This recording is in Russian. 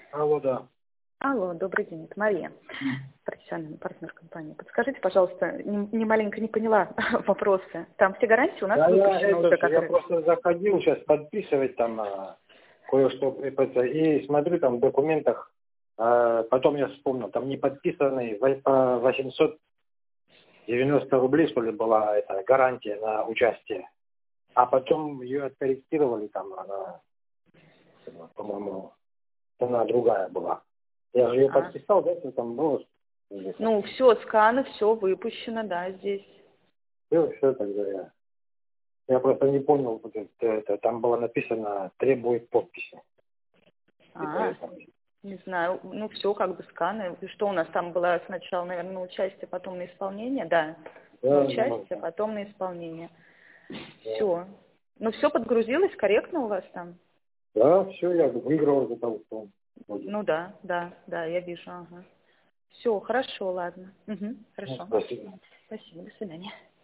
Алло, да. Алло, добрый день, это Мария, профессиональный партнер компании. Подскажите, пожалуйста, маленько не поняла вопросы. Там все гарантии у нас Да, выпущены уже, я которые... просто заходил сейчас подписывать там кое-что, и смотрю там в документах, потом я вспомнил, там не подписанный по 890 рублей, что ли, была эта гарантия на участие. А потом ее откорректировали, там она, по-моему, она другая была. Я же ее подписал, да, что там было? Ну, все, сканы, все выпущено, да, здесь. Все тогда я просто не понял, вот это, там было написано «требует подписи». Не знаю, ну все, как бы сканы. И что у нас там было сначала, наверное, на участие, потом на исполнение, да. На участие, потом на исполнение. Все. Ну все подгрузилось корректно у вас там? Да, все, я выиграл за того, что... Ну да, я вижу, ага. Все, хорошо, ладно. Угу, хорошо. Спасибо. Спасибо, до свидания.